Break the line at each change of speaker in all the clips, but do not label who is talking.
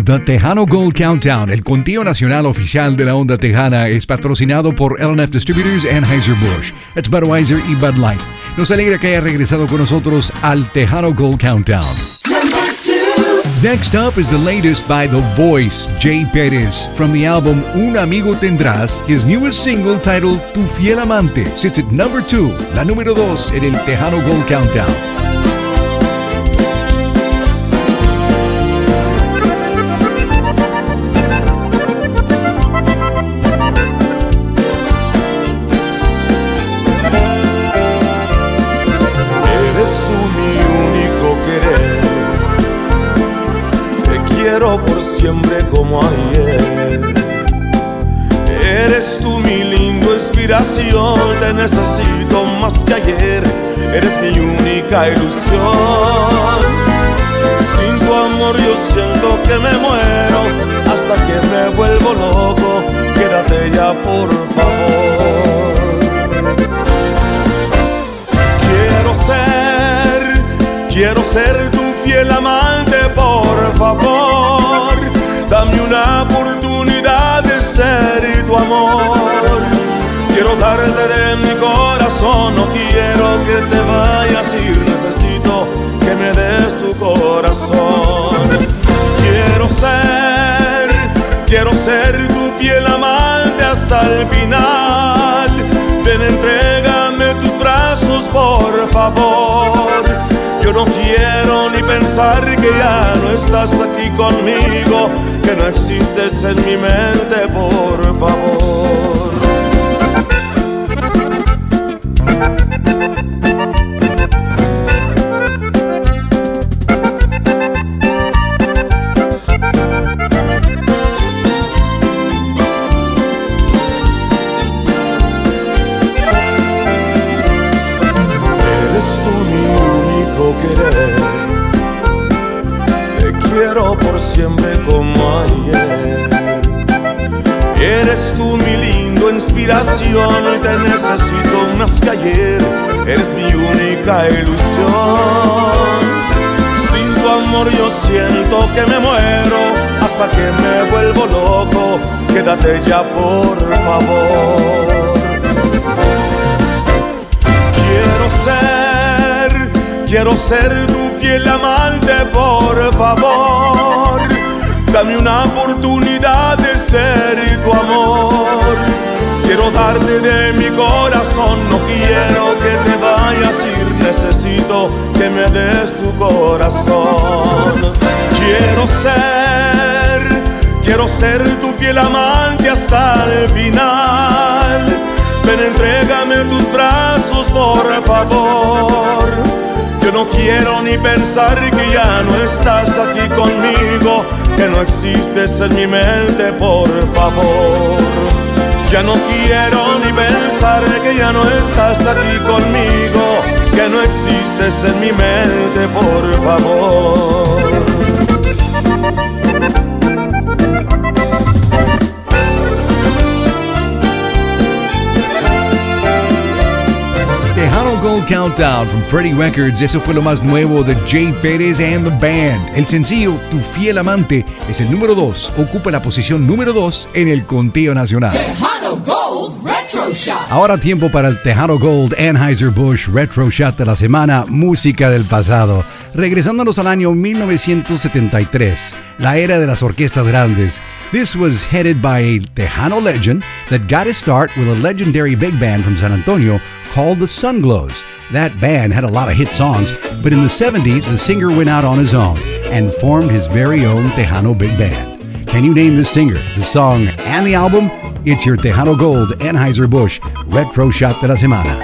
The Tejano Gold Countdown, el conteo nacional oficial de la onda tejana, es patrocinado por L&F Distributors, Anheuser-Busch. It's Budweiser y Bud Light. Nos alegra que haya regresado con nosotros al Tejano Gold Countdown. Next up is the latest by The Voice, Jay Perez. From the album Un Amigo Tendrás, his newest single titled Tu Fiel Amante sits at number 2, la número 2 en el Tejano Gold Countdown.
Por siempre como ayer. Eres tú mi lindo inspiración, te necesito más que ayer. Eres mi única ilusión. Sin tu amor yo siento que me muero, hasta que me vuelvo loco. Quédate ya por favor. Quiero ser tu fiel amante, por favor. Dame una oportunidad de ser tu amor. Quiero darte de mi corazón, no quiero que te vayas a ir. Necesito que me des tu corazón. Quiero ser tu fiel amante hasta el final. Ven, entrégame tus brazos, por favor. Yo no quiero ni pensar que ya no estás aquí conmigo, que no existes en mi mente, por favor. Por siempre como ayer. Eres tú mi lindo inspiración, te necesito más que ayer. Eres mi única ilusión. Sin tu amor yo siento que me muero, hasta que me vuelvo loco. Quédate ya por favor. Quiero ser tu fiel amante, por favor. Dame una oportunidad de ser tu amor. Quiero darte de mi corazón, no quiero que te vayas a ir. Necesito que me des tu corazón. Quiero ser tu fiel amante hasta el final. Ven, entrégame tus brazos, por favor. Yo no quiero ni pensar que ya no estás aquí conmigo, que no existes en mi mente, por favor. Ya no quiero ni pensar que ya no estás aquí conmigo, que no existes en mi mente, por favor.
Tejano Gold Countdown from Freddie Records. Eso fue lo más nuevo de Jay Perez and the Band. El sencillo Tu Fiel Amante es el número 2. Ocupa la posición número 2 en el conteo nacional.
Tejano Gold Retro Shot.
Ahora tiempo para el Tejano Gold Anheuser-Busch Retro Shot de la semana. Música del pasado. Regresándonos al año 1973, la era de las orquestas grandes. This was headed by a Tejano legend that got his start with a legendary big band from San Antonio called the Sunglows. That band had a lot of hit songs, but in the 70s, the singer went out on his own and formed his very own Tejano big band. Can you name the singer, the song, and the album? It's your Tejano Gold Anheuser-Busch Retro Shot de la semana.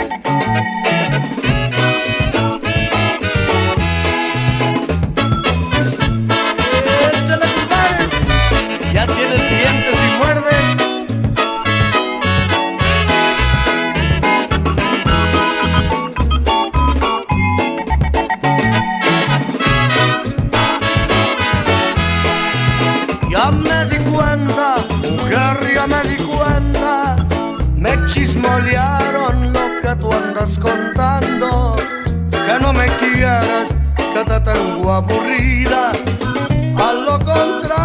Chismolearon lo que tú andas contando, que no me quieres, que te tengo aburrida. A lo contrario,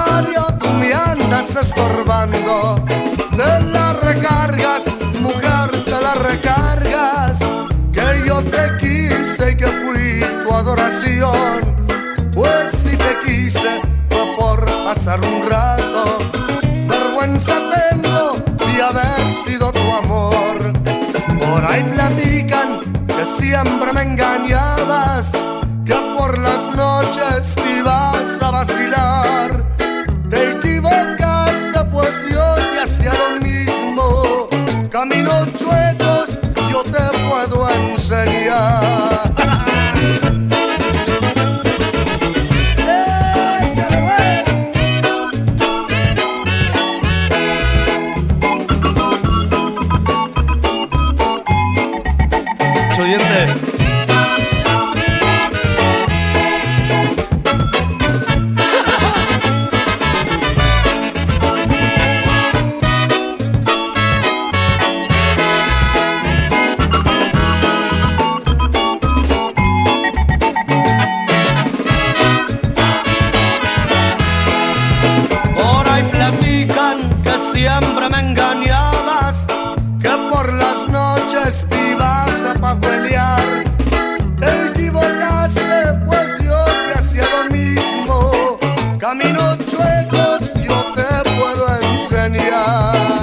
adoración. Pues si te quise fue por pasar un rato. Vergüenza tengo de haber sido tu amor. Por ahí platican que siempre me engañabas, que por las noches te ibas a vacilar. Te equivocaste, pues yo te hacía lo mismo. Caminos chuecos yo te puedo enseñar. Siempre me engañabas, que por las noches te ibas a pajuelear. Te equivocaste, pues yo te hacía lo mismo. Caminos chuecos yo te puedo enseñar.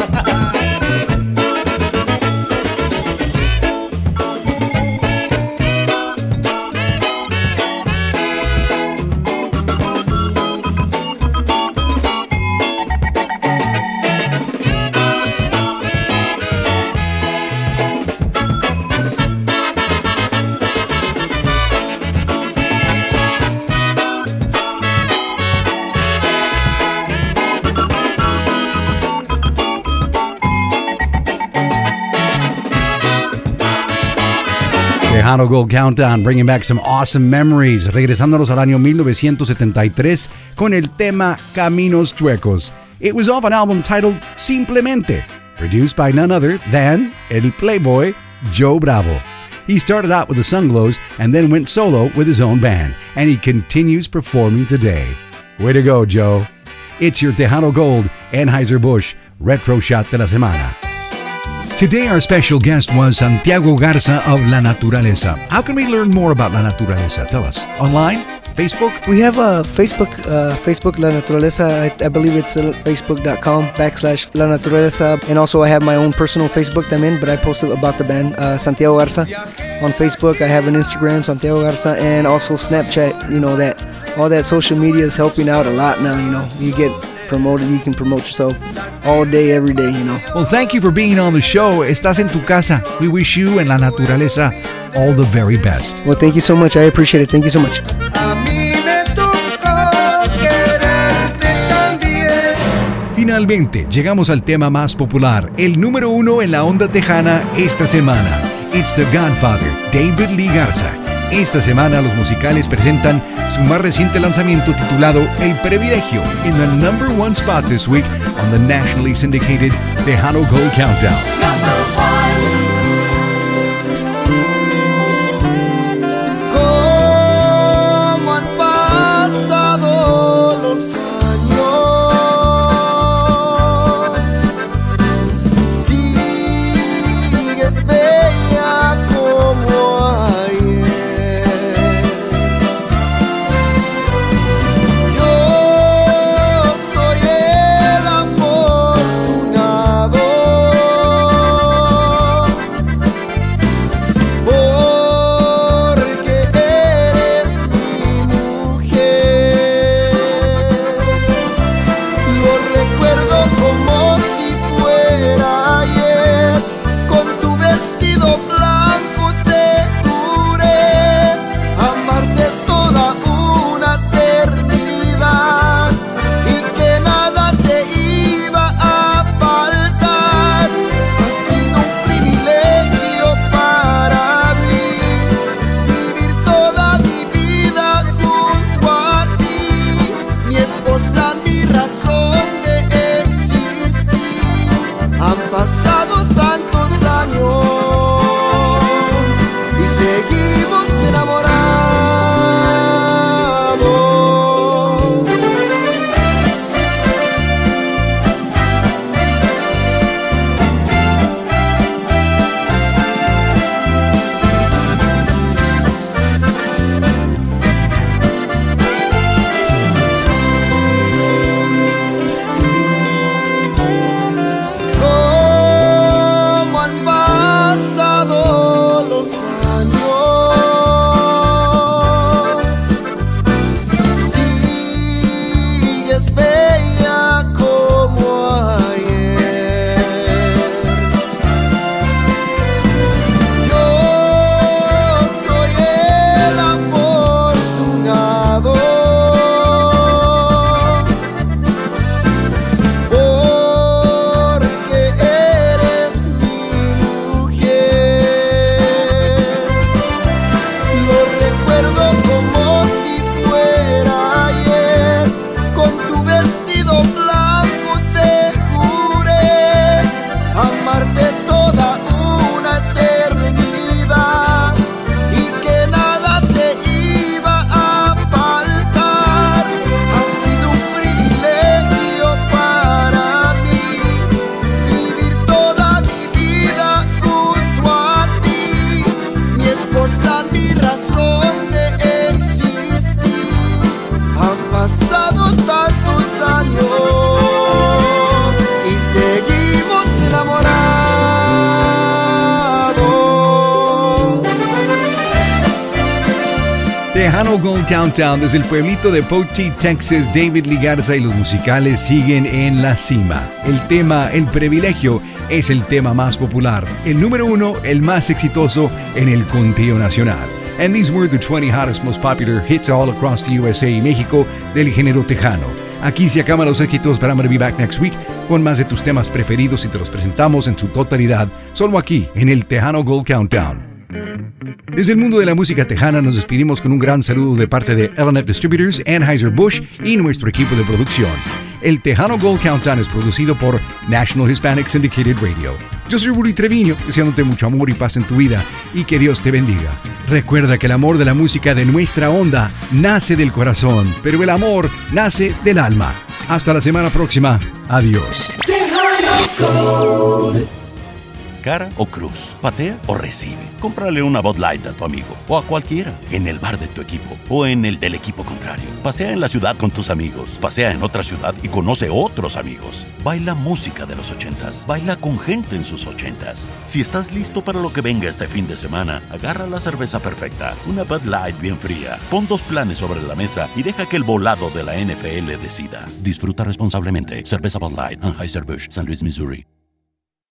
Tejano Gold Countdown, bringing back some awesome memories, regresándonos al año 1973 con el tema Caminos Chuecos. It was off an album titled Simplemente, produced by none other than El Playboy, Joe Bravo. He started out with the Sunglows and then went solo with his own band, and he continues performing today. Way to go, Joe. It's your Tejano Gold Anheuser-Busch Retro Shot de la Semana. Today our special guest was Santiago Garza of La Naturaleza. How can we learn more about La Naturaleza? Tell us. Online? Facebook?
We have a Facebook La Naturaleza. I believe it's facebook.com/La Naturaleza. And also I have my own personal Facebook también, but I posted about the band Santiago Garza on Facebook. I have an Instagram, Santiago Garza, and also Snapchat. You know that all that social media is helping out a lot now. You know, you get promoted, you can promote yourself all day, every day, you know.
Well, thank you for being on the show. Estás en tu casa. We wish you and La Naturaleza all the very best.
Well, thank you so much. I appreciate it. Thank you so much.
Finalmente, llegamos al tema más popular, el número 1 en la onda tejana esta semana. It's the Godfather, David Lee Garza. Esta semana los musicales presentan su más reciente lanzamiento titulado El Privilegio in the number 1 spot this week on the nationally syndicated Tejano Gold Countdown.
¿Cómo han pasado los años? Sigues bella como ayer. Yo soy el afortunado
Tejano Gold Countdown desde el pueblito de Poteet, Texas. David Lee Garza y los musicales siguen en la cima. El tema El Privilegio es el tema más popular, el número 1, el más exitoso en el conteo nacional. And these were the 20 hottest, most popular hits all across the USA y México del género tejano. Aquí se acaban los éxitos, but I'm gonna be back next week con más de tus temas preferidos y te los presentamos en su totalidad, solo aquí en el Tejano Gold Countdown. Desde el mundo de la música tejana nos despedimos con un gran saludo de parte de L&F Distributors, Anheuser-Busch y nuestro equipo de producción. El Tejano Gold Countdown es producido por National Hispanic Syndicated Radio. Yo soy Rudy Treviño, deseándote mucho amor y paz en tu vida y que Dios te bendiga. Recuerda que el amor de la música de nuestra onda nace del corazón, pero el amor nace del alma. Hasta la semana próxima. Adiós.
Cara o cruz, patea o recibe. Cómprale una Bud Light a tu amigo o a cualquiera, en el bar de tu equipo o en el del equipo contrario. Pasea en la ciudad con tus amigos, pasea en otra ciudad y conoce otros amigos. Baila música de los 80s, baila con gente en sus 80s. Si estás listo para lo que venga este fin de semana, agarra la cerveza perfecta, una Bud Light bien fría. Pon 2 planes sobre la mesa y deja que el volado de la NFL decida. Disfruta responsablemente. Cerveza Bud Light, Anheuser-Busch, San Luis, Missouri.